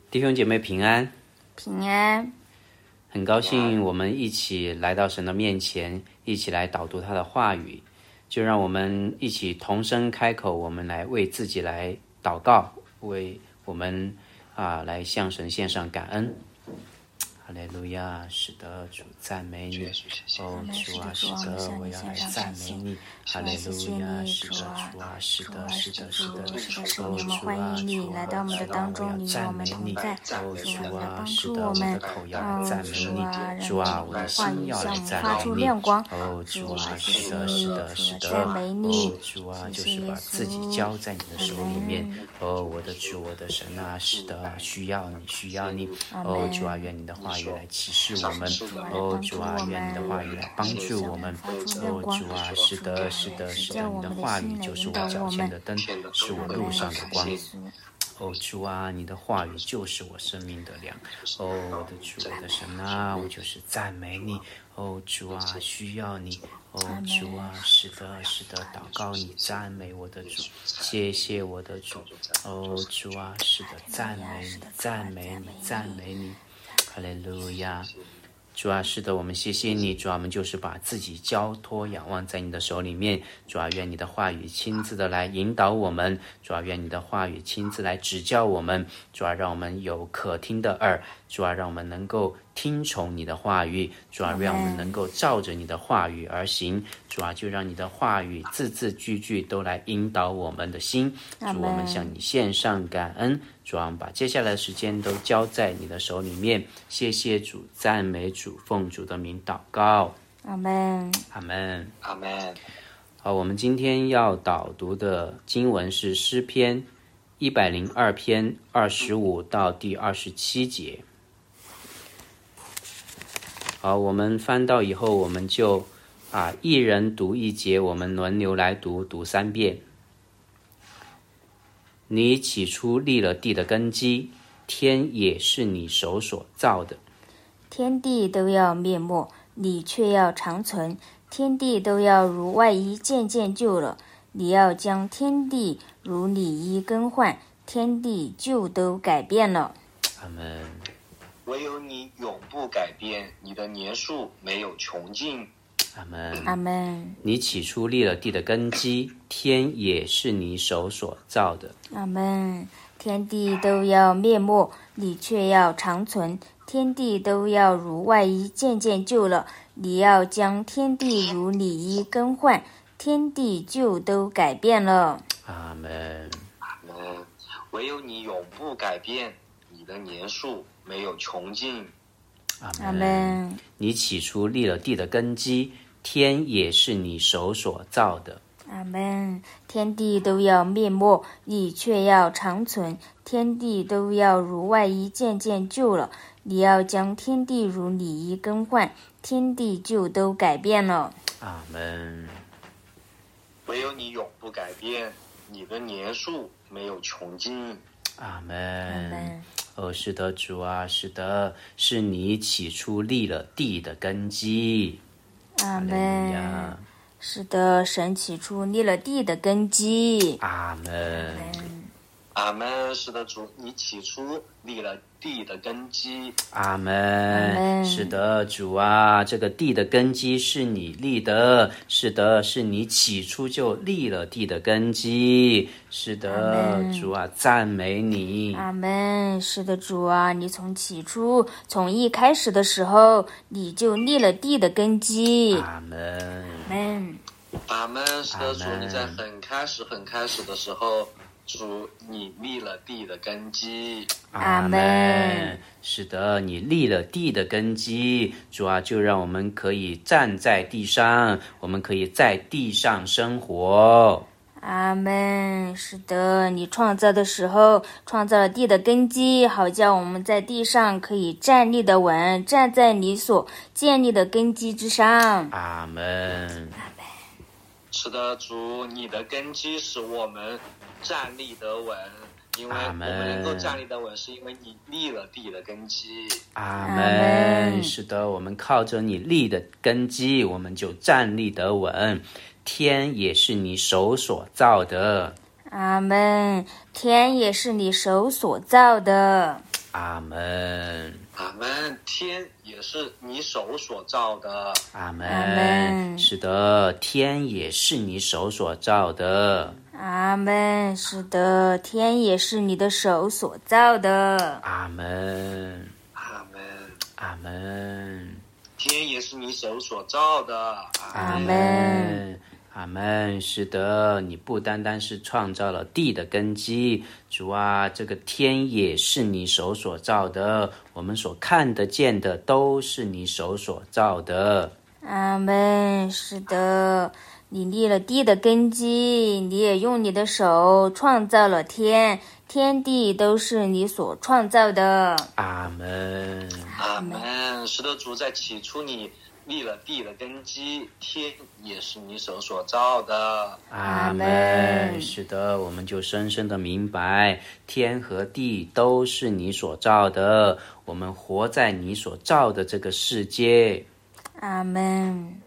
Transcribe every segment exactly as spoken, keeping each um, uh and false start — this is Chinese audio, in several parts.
弟兄姐妹平安， 平安。 很高兴我们一起来到神的面前，一起来导读他的话语。就让我们一起同声开口，我们来为自己来祷告，为我们啊来向神献上感恩。哈利路亚，是的，主赞美你。哦，主啊，是的，我要来赞美你。哈利路亚，是的，主啊，是的，是的，是的。哦，主啊，主啊，主啊，我要赞美你。哦，主啊，是的，我的口要来赞美你。主啊，我的心要来赞美你。哦，主啊，是的，是的，是的。哦，主啊，就是把自己交在你的手里面。哦，我的主，我的神啊，是的，需要你，需要你。哦，主啊，愿你的话语来启示我们。哦，主啊，愿你的话语来帮助我们。哦，主啊，是的，是的，是的，你的话语就是我脚前的灯，是我路上的光。哦，主啊，你的话语就是我生命的粮。哦，我的主，我的神啊，我就是赞美你。哦，主啊，需要你。哦，主啊，是的，是的，祷告你，赞美我的主，谢谢我的主。哦，主啊，是的，赞美你，赞美你，赞美你。哈利路亚。主啊，是的，我们谢谢你。主啊，我们就是把自己交托仰望在你的手里面。主啊，愿你的话语亲自的来引导我们。主啊，愿你的话语亲自来指教我们。主啊，让我们有可听的耳。主啊，让我们能够听从你的话语。主啊，让我们能够照着你的话语而行。主啊，就让你的话语字字句句都来引导我们的心。主，我们向你献上感恩。主啊，我们把接下来的时间都交在你的手里面。谢谢主，赞美主，奉主的名祷告。 阿们， 阿们， 阿们。 好，我们今天要导读的经文是诗篇一百零二篇二十五到第二十七节。好，我们翻到以后，我们就啊一人读一节，我们轮流来读，读三遍。你起初立了地的根基，天也是你手所造的。 天地都要灭没，你却要长存。天地都要如外衣渐渐旧了，你要将天地如里衣更换，天地就都改变了。 阿们。 唯有你永不改变，你的年数没有穷尽。 阿们， 阿们。 你起初立了地的根基，天也是你手所造的。 阿们。天地都要灭没，你却要长存。天地都要如外衣渐渐旧了，你要将天地如里衣更换，天地就都改变了。 阿们。 阿们。唯有你永不改变，你的年数没有穷尽。 阿们。你起初立了地的根基，天也是你手所造的。 阿们。天地都要灭没，你却要长存。天地都要如外衣渐渐旧了，你要将天地如里衣更换，天地就都改变了。 阿们。 唯有你永不改变，你的年数没有穷尽。 阿们。哦，是的，主啊，是的，是你起初立了地的根基。 阿们。是的，神起初立了地的根基。 阿们。 阿们。是的，主，你起初立了地的根基。 阿们。是的，主啊，这个地的根基是你立的。是的，是你起初就立了地的根基。是的，主啊，赞美你。 阿们。是的，主啊，你从起初，从一开始的时候，你就立了地的根基。 阿们。 阿们。 阿们。是的，主，你在很开始很开始的时候，主，你立了地的根基。 阿们。是的，你立了地的根基。主啊，就让我们可以站在地上，我们可以在地上生活。 阿们。是的，你创造的时候创造了地的根基，好叫我们在地上可以站立得稳，站在你所建立的根基之上。 阿们。 是的，主，你的根基使我们站立得稳，因为我们能够站立得稳，是因为你立了地的根基。 阿们。是的，我们靠着你立的根基，我们就站立得稳。天也是你手所造的。 阿们。天也是你手所造的。 阿门。 阿门。天也是你手所造的。 阿门。 阿门。 是的，天也是你手所造的。 阿门。是的，天也是你的手所造的。 阿门。 阿门。 阿门。 天也是你手所造的。 阿门。 阿门。是的，你不单单是创造了地的根基，主啊，这个天也是你手所造的，我们所看得见的都是你手所造的。 阿门。是的，你立了地的根基，你也用你的手创造了天，天地都是你所创造的。 阿门。 阿门。是的，主，在起初你立了地的根基，天也是你手所造的。 阿门。是的，我们就深深的明白，天和地都是你所造的，我们活在你所造的这个世界。 阿门。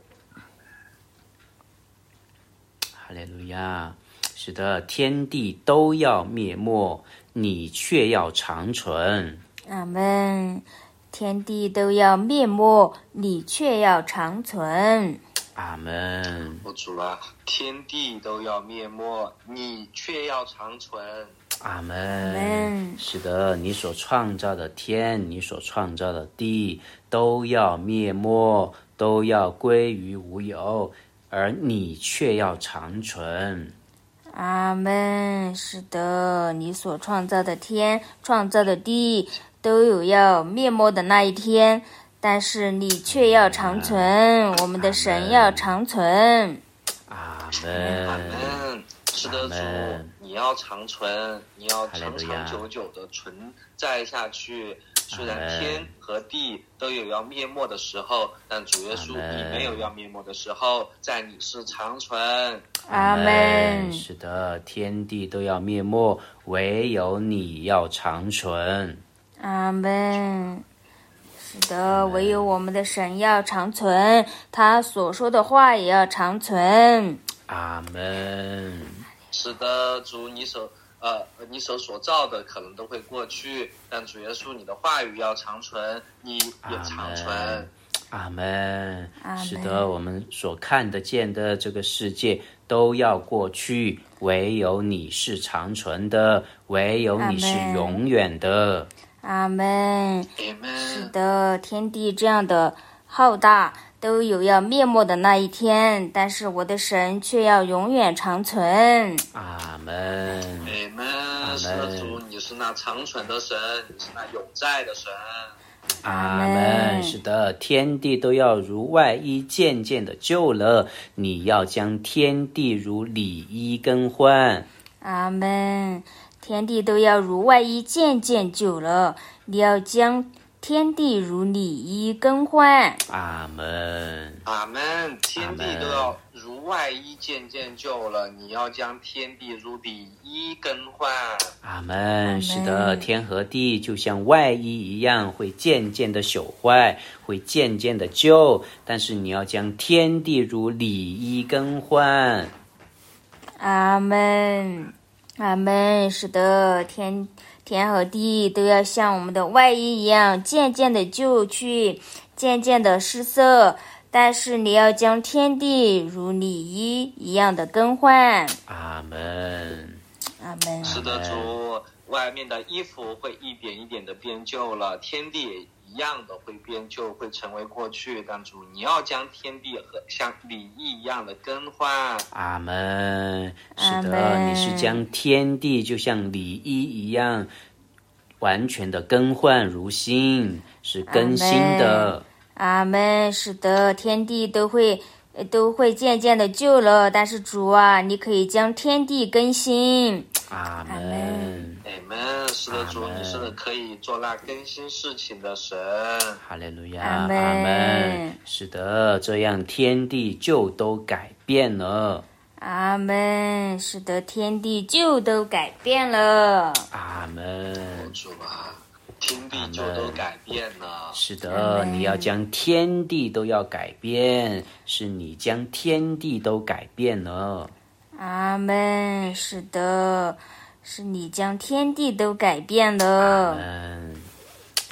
哈利路亚。是的，天地都要灭没，你却要长存。 阿门。天地都要灭没，你却要长存。 阿门。 我主啊，天地都要灭没，你却要长存。 阿门。 阿门。 是的，你所创造的天，你所创造的地都要灭没，都要归于无有，而你却要长存。 阿门。是的，你所创造的天，创造的地都有要灭没的那一天，但是你却要长存，我们的神要长存。 阿阿门。 门。是的，主，你要长存，你要长长久久的存在下去。虽然天和地都有要灭没的时候，但主耶稣你没有要灭没的时候，在你是长存。 阿门。 是的，天地都要灭没，唯有你要长存。 阿门。是的，唯有我们的神要长存，他所说的话也要长存。 阿门。 是的，主，你手呃你手所造的可能都会过去，但主耶稣你的话语要长存，你也长存。 阿门。是的，我们所看得见的这个世界都要过去，唯有你是长存的，唯有你是永远的。 阿门。是的，天地这样的浩大都有要灭没的那一天，但是我的神却要永远长存。 阿门。 阿门。是的，主，你是那长存的神，你是那永在的神。 阿门。是的，天地都要如外衣渐渐的旧了，你要将天地如里衣更换。 阿门。天地都要如外衣渐渐旧了，你要将天地如里衣更换。 阿门。 阿门。天地都要如外衣渐渐旧了，你要将天地如里衣更换。 阿门。是的，天和地就像外衣一样，会渐渐的朽坏，会渐渐的旧，但是你要将天地如里衣更换。 阿门。阿门。是的，天天和地都要像我们的外衣一样，渐渐的旧去，渐渐的失色，但是你要将天地如里衣一样的更换。 阿门。 阿门。 是的，主，外面的衣服会一点一点的变旧了，天地也一样的会变旧，会成为过去，但主你要将天地和像里衣一样的更换。 阿门。是的，你是将天地就像里衣一样完全的更换如新，是更新的。 阿门。是的，天地都会都会渐渐的旧了，但是主啊，你可以将天地更新。 阿门。 阿门。是的，主，你是可以做那更新事情的神。 哈利路亚。阿门。是的，这样天地就都改变了。 阿门。是的，天地就都改变了。 阿门。 主啊，天地就都改变了。 是的，你要将天地都要改变，是你将天地都改变了。 阿门。是的，是你将天地都改变了。 阿门。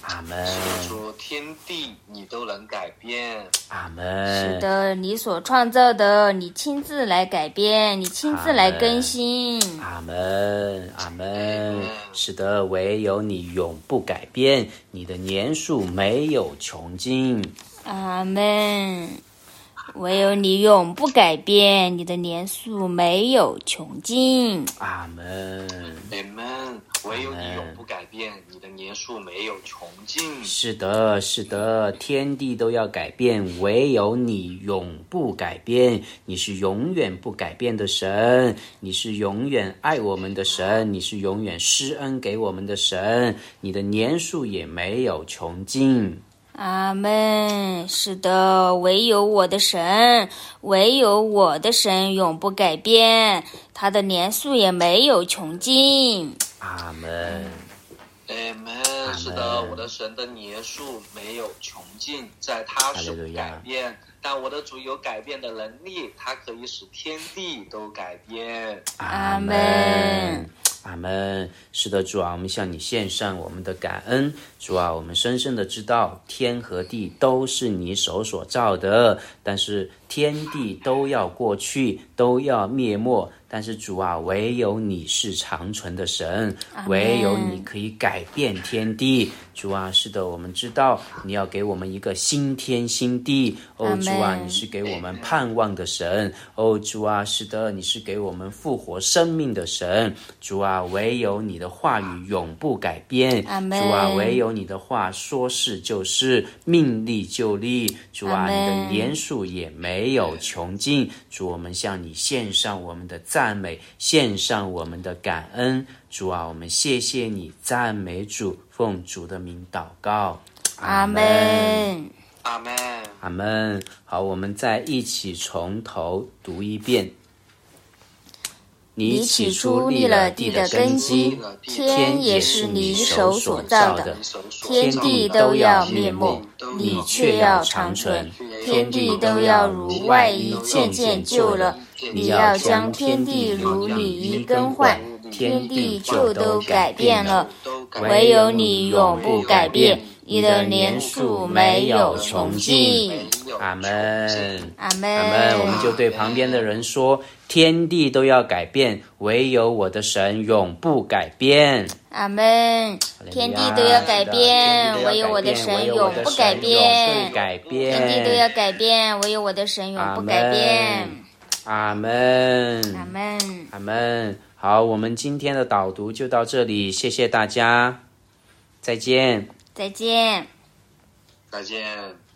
阿门。 是的，主，天地你都能改变。 阿门。 是的，你所创造的，你亲自来改变，你亲自来更新。 阿门，阿门。是的，唯有你永不改变，你的年数没有穷尽。 阿门。唯有你永不改变，你的年数没有穷尽。 阿门， 阿门。唯有你永不改变，你的年数没有穷尽。 是的，是的，天地都要改变，唯有你永不改变。你是永远不改变的神，你是永远爱我们的神，你是永远施恩给我们的神，你的年数也没有穷尽。 阿们。是的，唯有我的神，唯有我的神永不改变，他的年数也没有穷尽。 阿门。 阿门。是的，我的神的年数没有穷尽，在他手改变，但我的主有改变的能力，他可以使天地都改变。 阿门。 阿们。是的，主啊，我们向你献上我们的感恩。主啊，我们深深的知道天和地都是你手所造的，但是天地都要过去，都要灭没，但是主啊，唯有你是长存的神，唯有你可以改变天地。主啊，是的，我们知道你要给我们一个新天新地。哦，主啊，你是给我们盼望的神。哦，主啊，是的，你是给我们复活生命的神。主啊，唯有你的话语永不改变。主啊，唯有你的话说是就是，命立就立。主啊，你的年数也没有穷尽。主，我们向你献上我们的赞美，献上我们的感恩。主啊，我们谢谢你，赞美主，奉主的名祷告。 阿门。 阿门。 阿门。好，我们再一起从头读一遍。 你起初立了地的根基，天也是你手所造的，天地都要灭没，你却要长存。天地都要如外衣渐渐旧了，你要将天地如里衣更换，天地就都改变了。唯有你永不改变，你的年数没有穷尽。 阿门。 阿门。 阿门。我们就对旁边的人说，天地都要改变，唯有我的神永不改变。 阿门。天地都要改变，唯有我的神永不改变。天地都要改变，唯有我的神永不改变。 阿门。 阿门。 阿门。好，我们今天的导读就到这里，谢谢大家，再见。 再见。 再见。